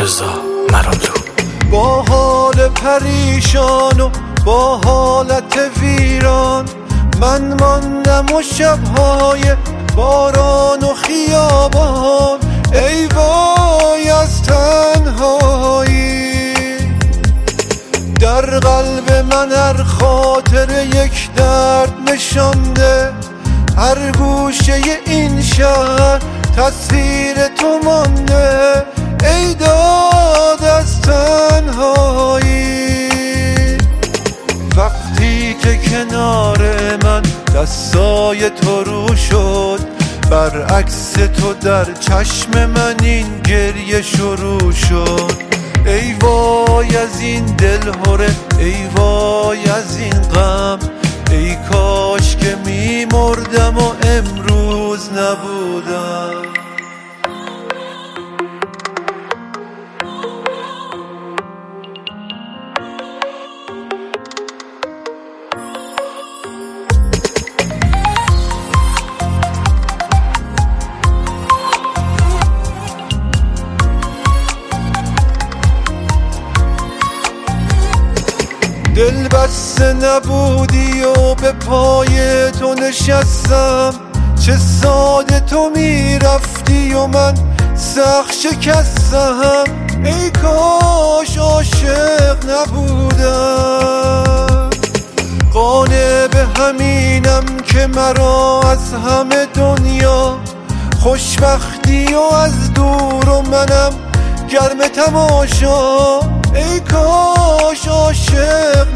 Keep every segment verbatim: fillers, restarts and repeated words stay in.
رضا مرادو. با حال پریشان و با حالت ویران من ماندم و شبهای باران و خیابان، ای وای از تنهایی. در قلب من هر خاطر یک درد نشانده، هر گوشه این شهر تصویر تو مانده، ای داد از تنهایی. وقتی که کنار من دستای تو رو شد، برعکس تو در چشم من این گریه شروع شد. ای وای از این دلهره، ای وای از این غم، ای کاش که میمردم و امروز نبودم. دل بسته نبودی و به پای تو نشستم، چه ساده تو میرفتی و من سخت شکستم. ای کاش عاشق نبودم، قانع به همینم که مرا از همه دنیا خوشبختی و از دور و منم گرم تماشا. ای کاش عاشق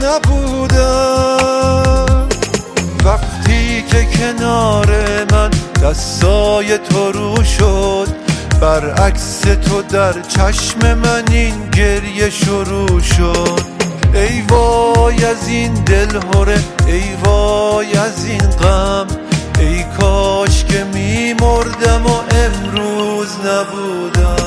نبودم. وقتی که کنار من دستای تو رو شد، برعکس تو در چشم من این گریه شروع شد. ای وای از این دلهره، ای وای از این غم، ای کاش که میمردم و امروز نبودم.